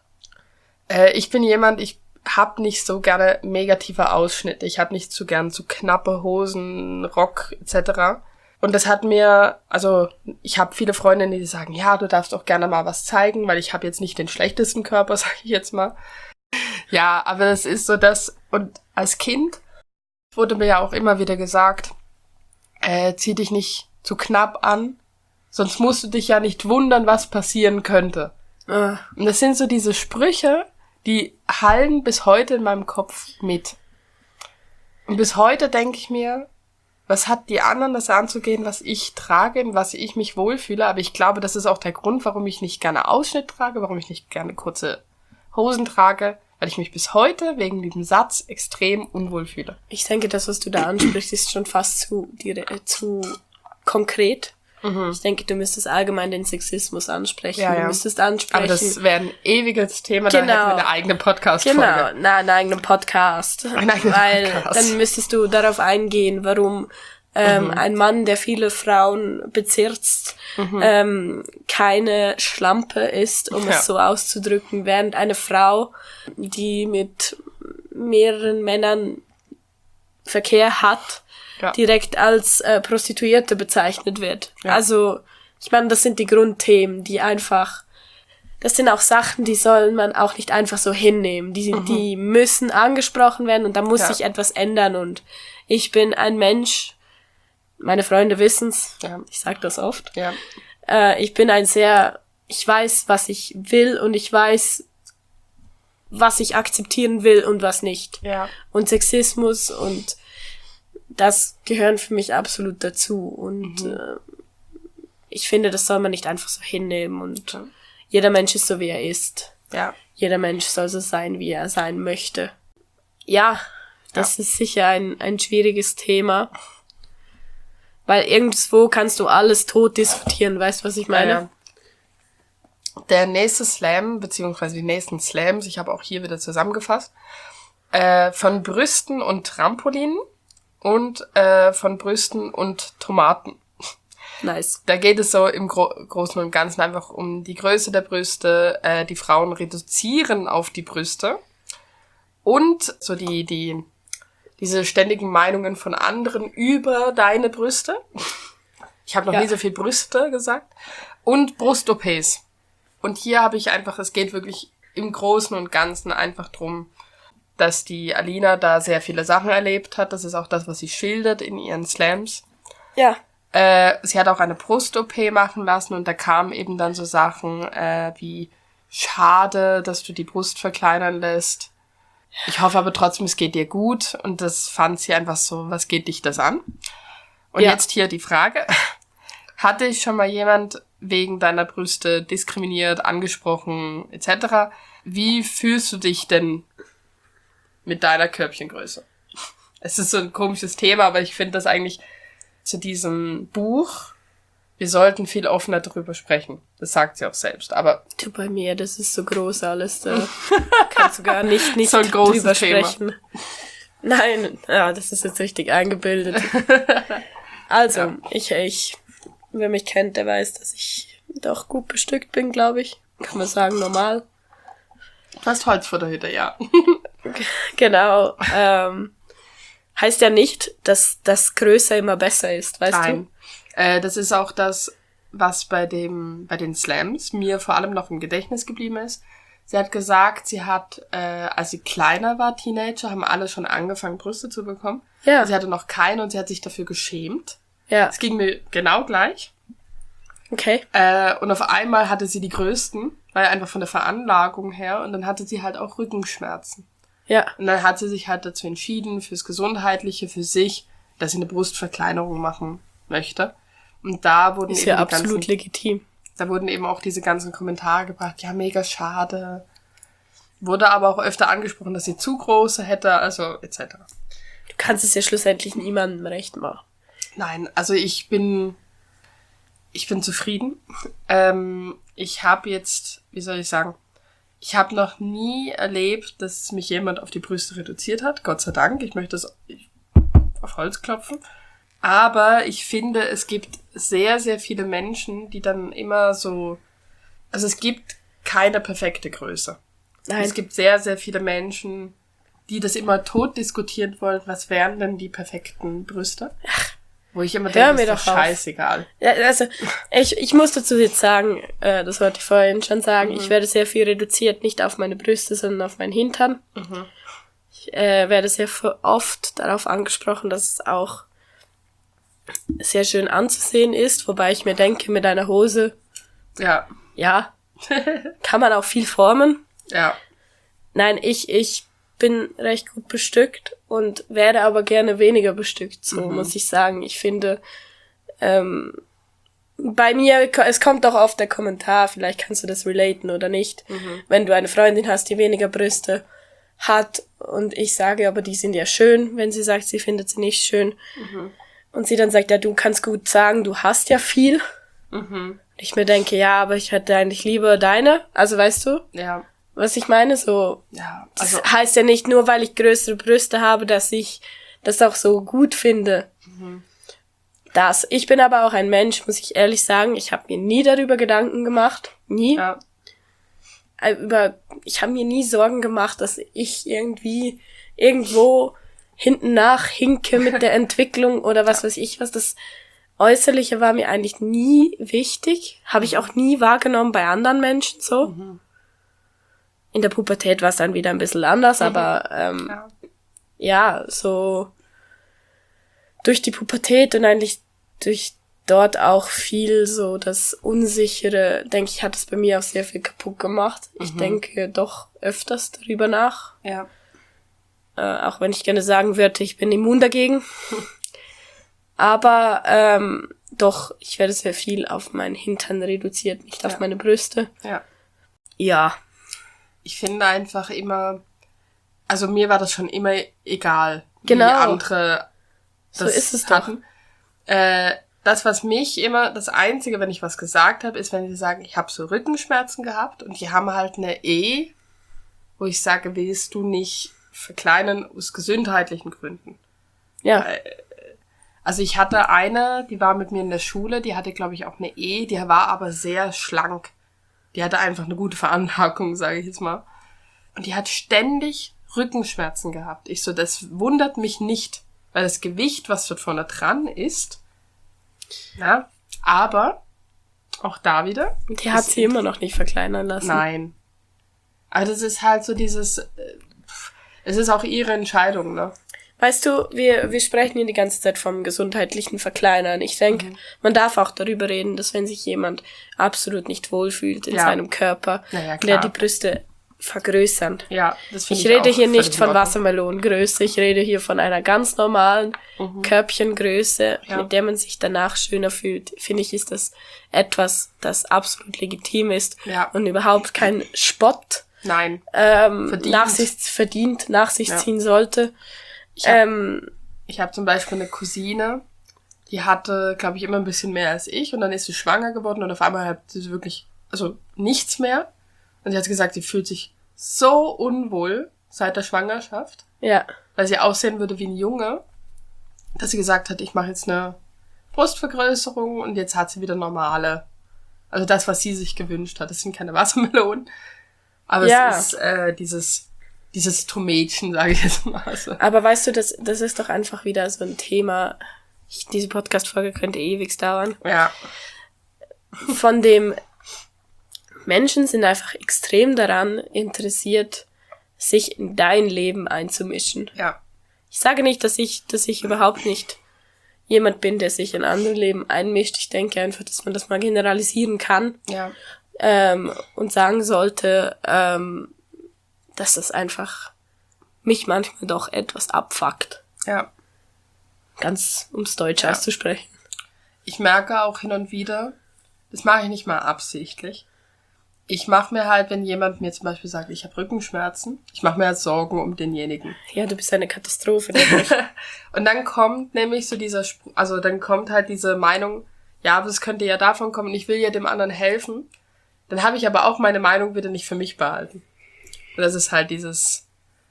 Ich bin jemand, ich hab nicht so gerne negative Ausschnitte. Ich hab nicht so gern zu knappe Hosen, Rock etc. Und das hat mir, also ich habe viele Freundinnen, die sagen, ja, du darfst auch gerne mal was zeigen, weil ich habe jetzt nicht den schlechtesten Körper, sage ich jetzt mal. Ja, aber es ist so das, und als Kind wurde mir ja auch immer wieder gesagt, zieh dich nicht zu knapp an, sonst musst du dich ja nicht wundern, was passieren könnte. Und das sind so diese Sprüche, die hallen bis heute in meinem Kopf mit. Und bis heute denke ich mir, was hat die anderen das anzugehen, was ich trage, in was ich mich wohlfühle. Aber ich glaube, das ist auch der Grund, warum ich nicht gerne Ausschnitt trage, warum ich nicht gerne kurze Hosen trage, weil ich mich bis heute wegen diesem Satz extrem unwohl fühle. ich denke, das, was du da ansprichst, ist schon fast zu konkret. Ich denke, du müsstest allgemein den Sexismus ansprechen. Ja, ja. Du müsstest ansprechen. Aber das wäre ein ewiges Thema, da hätten wir eine eigene Podcast-Folge. Genau, einen eigenen Podcast. Weil dann müsstest du darauf eingehen, warum ein Mann, der viele Frauen bezirzt, keine Schlampe ist, um es so auszudrücken, während eine Frau, die mit mehreren Männern Verkehr hat, direkt als Prostituierte bezeichnet wird. Ja. Also, ich meine, das sind die Grundthemen, die einfach, das sind auch Sachen, die soll man auch nicht einfach so hinnehmen. Die müssen angesprochen werden und da muss sich etwas ändern. Und ich bin ein Mensch, meine Freunde wissen's, ich sag das oft, ich bin ich weiß, was ich will und ich weiß, was ich akzeptieren will und was nicht. Ja. Und Sexismus und das gehören für mich absolut dazu. Und ich finde, das soll man nicht einfach so hinnehmen. Und jeder Mensch ist so, wie er ist. Ja. Jeder Mensch soll so sein, wie er sein möchte. Ja, das ist sicher ein schwieriges Thema. Weil irgendwo kannst du alles tot diskutieren. Weißt du, was ich meine? Ja. Der nächste Slam, beziehungsweise die nächsten Slams, ich habe auch hier wieder zusammengefasst, von Brüsten und Trampolinen. Und von Brüsten und Tomaten. Nice. Da geht es so im Großen und Ganzen einfach um die Größe der Brüste, die Frauen reduzieren auf die Brüste und so diese ständigen Meinungen von anderen über deine Brüste. Ich habe noch nie so viel Brüste gesagt. Und Brust-OPs. Und hier habe ich einfach, es geht wirklich im Großen und Ganzen einfach drum, dass die Alina da sehr viele Sachen erlebt hat. Das ist auch das, was sie schildert in ihren Slams. Ja. Sie hat auch eine Brust-OP machen lassen und da kamen eben dann so Sachen wie schade, dass du die Brust verkleinern lässt. Ich hoffe aber trotzdem, es geht dir gut. Und das fand sie einfach so, was geht dich das an? Und jetzt hier die Frage. Hatte ich schon mal jemand wegen deiner Brüste diskriminiert, angesprochen, etc.? Wie fühlst du dich denn mit deiner Körbchengröße? Es ist so ein komisches Thema, aber ich finde das eigentlich zu diesem Buch, wir sollten viel offener darüber sprechen. Das sagt sie auch selbst, aber... Du, bei mir, das ist so groß alles, da kannst du gar nicht so ein großes drüber Thema. sprechen. Nein, ja, das ist jetzt richtig eingebildet. Also, ich, wer mich kennt, der weiß, dass ich doch gut bestückt bin, glaube ich. Kann man sagen, normal. Du hast Holz vor der Hütte, ja. Genau. Heißt ja nicht, dass das größer immer besser ist, weißt Nein. Das ist auch das, was bei den Slams mir vor allem noch im Gedächtnis geblieben ist. Sie hat gesagt, sie hat, als sie kleiner war, Teenager, haben alle schon angefangen, Brüste zu bekommen. Ja. Sie hatte noch keine und sie hat sich dafür geschämt. Ja. Es ging mir genau gleich. Okay. Und auf einmal hatte sie die größten, weil einfach von der Veranlagung her, und dann hatte sie halt auch Rückenschmerzen. Ja. Und dann hat sie sich halt dazu entschieden, fürs Gesundheitliche, für sich, dass sie eine Brustverkleinerung machen möchte. Und da wurden Ist eben ja die absolut ganzen, legitim. da wurden eben auch diese ganzen Kommentare gebracht, ja, mega schade. Wurde aber auch öfter angesprochen, dass sie zu große hätte, also etc. Du kannst es ja schlussendlich niemandem recht machen. Nein, also ich bin zufrieden. Ich habe jetzt, wie soll ich sagen, ich habe noch nie erlebt, dass mich jemand auf die Brüste reduziert hat. Gott sei Dank. Ich möchte das auf Holz klopfen. Aber ich finde, es gibt sehr, sehr viele Menschen, die dann immer so... Also es gibt keine perfekte Größe. Nein. Es gibt sehr, sehr viele Menschen, die das immer tot diskutieren wollen. Was wären denn die perfekten Brüste? Wo ich immer Hör denke, mir ist doch doch auf. scheißegal. Ja, also, ich muss dazu jetzt sagen, das wollte ich vorhin schon sagen, ich werde sehr viel reduziert, nicht auf meine Brüste, sondern auf meinen Hintern. Ich werde sehr oft darauf angesprochen, dass es auch sehr schön anzusehen ist, wobei ich mir denke, mit einer Hose, Ja, ja, kann man auch viel formen. ja. Nein, ich bin recht gut bestückt und wäre aber gerne weniger bestückt, so muss ich sagen. Ich finde, bei mir, es kommt auch oft der Kommentar, vielleicht kannst du das relaten oder nicht, wenn du eine Freundin hast, die weniger Brüste hat und ich sage, aber die sind ja schön, wenn sie sagt, sie findet sie nicht schön. Und sie dann sagt, ja, du kannst gut sagen, du hast ja viel. Und ich mir denke, ja, aber ich hätte eigentlich lieber deine. Also weißt du, Ja, was ich meine? So, ja. das Also, heißt ja nicht nur, weil ich größere Brüste habe, dass ich das auch so gut finde. Ich bin aber auch ein Mensch, muss ich ehrlich sagen, ich habe mir nie darüber Gedanken gemacht. Nie. ja, Ich habe mir nie Sorgen gemacht, dass ich irgendwo hinten nach hinke mit der Entwicklung oder was weiß ich was. Das Äußerliche war mir eigentlich nie wichtig. Habe ich auch nie wahrgenommen bei anderen Menschen so. In der Pubertät war es dann wieder ein bisschen anders, aber ja, so durch die Pubertät und eigentlich durch dort auch viel so das Unsichere, denke ich, hat es bei mir auch sehr viel kaputt gemacht. Ich denke doch öfters darüber nach. ja. Auch wenn ich gerne sagen würde, ich bin immun dagegen. Aber doch, ich werde sehr viel auf meinen Hintern reduziert, nicht auf meine Brüste. Ja. Ja. Ich finde einfach immer, also mir war das schon immer egal, Genau. wie andere So das ist es doch. hatten. Das, was mich immer, das Einzige, wenn ich was gesagt habe, ist, wenn sie sagen, ich habe so Rückenschmerzen gehabt und die haben halt eine wo ich sage, willst du nicht verkleinern aus gesundheitlichen Gründen. Ja. Also ich hatte eine, die war mit mir in der Schule, die hatte, glaube ich, auch eine die war aber sehr schlank. Die hatte einfach eine gute Veranlagung, sage ich jetzt mal. Und die hat ständig Rückenschmerzen gehabt. Ich so, das wundert mich nicht, weil das Gewicht, was dort vorne dran ist, ja, aber auch da wieder. Die hat sie immer noch nicht verkleinern lassen. Nein. Aber das ist halt so dieses, Es ist auch ihre Entscheidung, ne? Weißt du, wir sprechen hier die ganze Zeit vom gesundheitlichen Verkleinern. Ich denke, man darf auch darüber reden, dass wenn sich jemand absolut nicht wohlfühlt in seinem Körper, der die Brüste vergrößern. Ja, das finde ich ich rede auch hier nicht völlig von in Ordnung. Wassermelonengröße, ich rede hier von einer ganz normalen Körbchengröße, mit der man sich danach schöner fühlt. Finde ich, ist das etwas, das absolut legitim ist und überhaupt kein Spott nach sich ziehen sollte. Ich habe zum Beispiel eine Cousine, die hatte, glaube ich, immer ein bisschen mehr als ich und dann ist sie schwanger geworden und auf einmal hat sie wirklich, also nichts mehr. Und sie hat gesagt, sie fühlt sich so unwohl seit der Schwangerschaft, weil sie aussehen würde wie ein Junge, dass sie gesagt hat, ich mache jetzt eine Brustvergrößerung und jetzt hat sie wieder normale, also das, was sie sich gewünscht hat. Das sind keine Wassermelonen, aber es ist dieses Tomätchen, sage ich jetzt mal. Also. Aber weißt du, das ist doch einfach wieder so ein Thema. Diese Podcast-Folge könnte ewig dauern. Ja. Von dem Menschen sind einfach extrem daran interessiert, sich in dein Leben einzumischen. Ja. Ich sage nicht, dass ich überhaupt nicht jemand bin, der sich in andere Leben einmischt. Ich denke einfach, dass man das mal generalisieren kann. Ja. Und sagen sollte, dass das einfach mich manchmal doch etwas abfuckt. Ja. Ganz ums Deutsche auszusprechen. Ich merke auch hin und wieder, das mache ich nicht mal absichtlich. Ich mache mir halt, wenn jemand mir zum Beispiel sagt, ich habe Rückenschmerzen, ich mache mir halt Sorgen um denjenigen. Ja, du bist eine Katastrophe. Und dann kommt nämlich so dann kommt halt diese Meinung, ja, aber das könnte ja davon kommen, ich will ja dem anderen helfen. Dann habe ich aber auch meine Meinung wieder nicht für mich behalten. Und das ist halt dieses,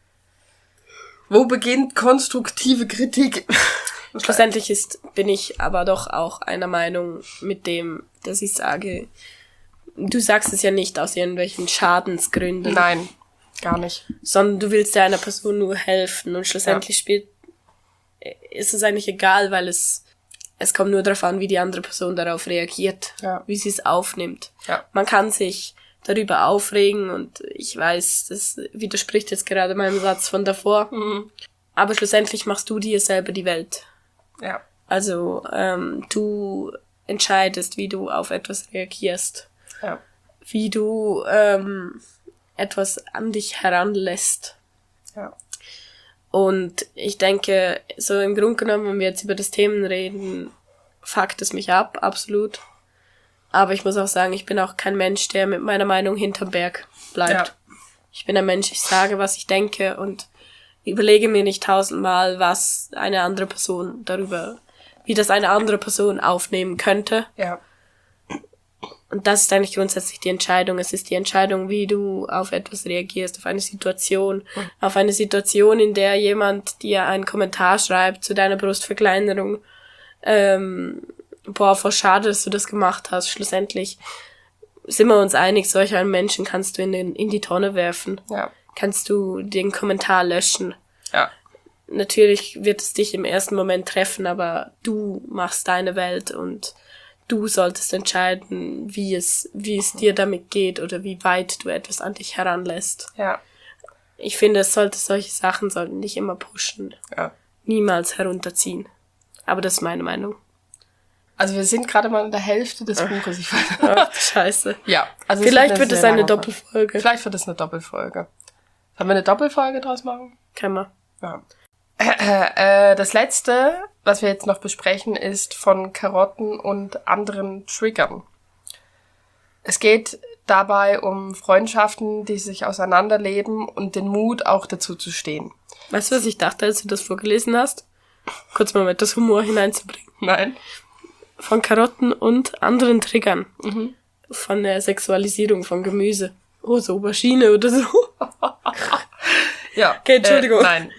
wo beginnt konstruktive Kritik? Schlussendlich bin ich aber doch auch einer Meinung mit dem, dass ich sage, du sagst es ja nicht aus irgendwelchen Schadensgründen. Nein, gar nicht. Sondern du willst ja einer Person nur helfen und schlussendlich ist es eigentlich egal, weil es kommt nur darauf an, wie die andere Person darauf reagiert, wie sie es aufnimmt. Ja. Man kann sich darüber aufregen und ich weiß, das widerspricht jetzt gerade meinem Satz von davor, aber schlussendlich machst du dir selber die Welt. Ja. Also du entscheidest, wie du auf etwas reagierst, wie du etwas an dich heranlässt. Ja. Und ich denke, so im Grunde genommen, wenn wir jetzt über das Thema reden, fuckt es mich ab, absolut. Aber ich muss auch sagen, ich bin auch kein Mensch, der mit meiner Meinung hinterm Berg bleibt. Ja. Ich bin ein Mensch, ich sage, was ich denke und überlege mir nicht 1000-mal, was eine andere Person wie das eine andere Person aufnehmen könnte. Ja. Und das ist eigentlich grundsätzlich die Entscheidung. Es ist die Entscheidung, wie du auf etwas reagierst, auf eine Situation. Auf eine Situation, in der jemand dir einen Kommentar schreibt zu deiner Brustverkleinerung. Voll schade, dass du das gemacht hast. Schlussendlich sind wir uns einig, solch einen Menschen kannst du in die Tonne werfen. Ja. Kannst du den Kommentar löschen. Ja. Natürlich wird es dich im ersten Moment treffen, aber du machst deine Welt und du solltest entscheiden, wie es dir damit geht oder wie weit du etwas an dich heranlässt. Ja. Ich finde, solche Sachen sollten dich immer pushen. Ja. Niemals herunterziehen. Aber das ist meine Meinung. Also wir sind gerade mal in der Hälfte des Buches. Ich weiß. Ach, scheiße. Ja. Also vielleicht wird es eine Doppelfolge. Vielleicht wird es eine Doppelfolge. Sollen wir eine Doppelfolge draus machen? Können wir. Ja. Das letzte, was wir jetzt noch besprechen, ist von Karotten und anderen Triggern. Es geht dabei um Freundschaften, die sich auseinanderleben und den Mut auch dazu zu stehen. Weißt du, was ich dachte, als du das vorgelesen hast? Kurz mal mit das Humor hineinzubringen. Nein. Von Karotten und anderen Triggern. Von der Sexualisierung von Gemüse. Oh, so Aubergine oder so. Ja. Okay, Entschuldigung. Nein.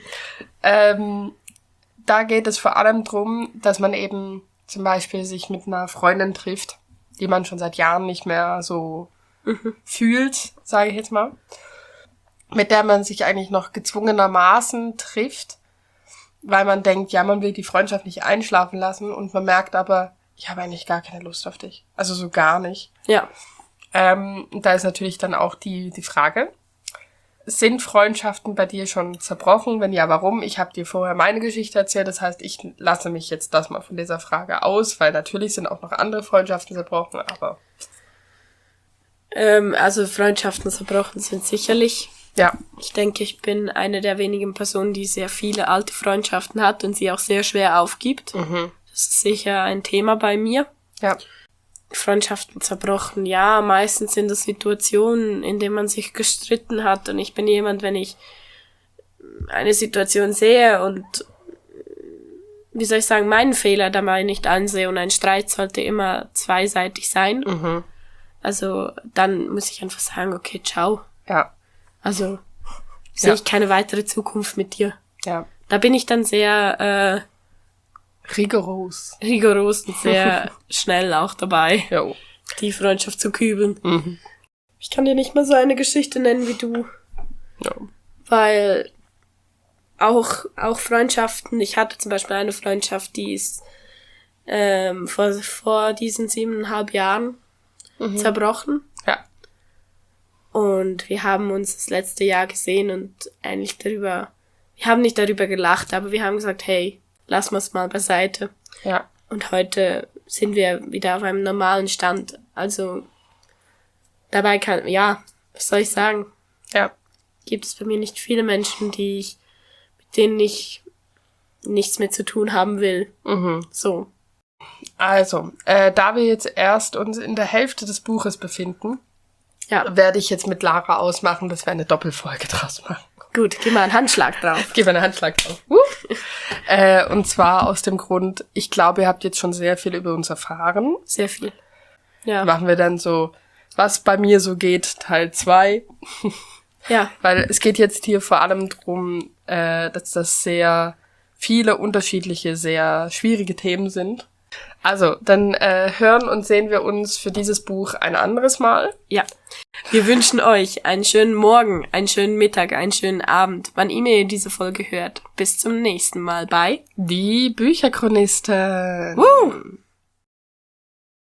Da geht es vor allem drum, dass man eben zum Beispiel sich mit einer Freundin trifft, die man schon seit Jahren nicht mehr so fühlt, sage ich jetzt mal. Mit der man sich eigentlich noch gezwungenermaßen trifft, weil man denkt, ja, man will die Freundschaft nicht einschlafen lassen und man merkt aber, ich habe eigentlich gar keine Lust auf dich. Also so gar nicht. Ja. Da ist natürlich dann auch die Frage, sind Freundschaften bei dir schon zerbrochen? Wenn ja, warum? Ich habe dir vorher meine Geschichte erzählt, das heißt, ich lasse mich jetzt das mal von dieser Frage aus, weil natürlich sind auch noch andere Freundschaften zerbrochen, aber... Also Freundschaften zerbrochen sind sicherlich. Ja. Ich denke, ich bin eine der wenigen Personen, die sehr viele alte Freundschaften hat und sie auch sehr schwer aufgibt. Mhm. Das ist sicher ein Thema bei mir. Ja. Freundschaften zerbrochen, ja, meistens sind das Situationen, in denen man sich gestritten hat und ich bin jemand, wenn ich eine Situation sehe und, wie soll ich sagen, meinen Fehler dabei nicht ansehe und ein Streit sollte immer zweiseitig sein. Mhm. Also, dann muss ich einfach sagen, okay, ciao. Ja. Also, sehe ich keine weitere Zukunft mit dir. Ja. Da bin ich dann sehr, Rigoros und sehr schnell auch dabei, Jo. die Freundschaft zu kübeln. Mhm. Ich kann dir nicht mal so eine Geschichte nennen wie du, Ja. weil auch Freundschaften, ich hatte zum Beispiel eine Freundschaft, die ist vor diesen 7,5 Jahren zerbrochen. Ja. Und wir haben uns das letzte Jahr gesehen und eigentlich wir haben nicht darüber gelacht, aber wir haben gesagt, hey, lassen wir es mal beiseite. Ja. Und heute sind wir wieder auf einem normalen Stand. Also dabei was soll ich sagen? Ja. Gibt es bei mir nicht viele Menschen, mit denen ich nichts mehr zu tun haben will. Mhm. So. Also, da wir jetzt erst uns in der Hälfte des Buches befinden, werde ich jetzt mit Lara ausmachen, dass wir eine Doppelfolge draus machen. Gut, gib mal einen Handschlag drauf. Gib mir einen Handschlag drauf. Und zwar aus dem Grund, ich glaube, ihr habt jetzt schon sehr viel über uns erfahren. Sehr viel. Ja. Machen wir dann so, was bei mir so geht, Teil 2. Ja. Weil es geht jetzt hier vor allem drum, dass das sehr viele unterschiedliche, sehr schwierige Themen sind. Also, dann hören und sehen wir uns für dieses Buch ein anderes Mal. Ja. Wir wünschen euch einen schönen Morgen, einen schönen Mittag, einen schönen Abend, wann immer ihr diese Folge hört. Bis zum nächsten Mal bei Die Bücherchronisten. Woo!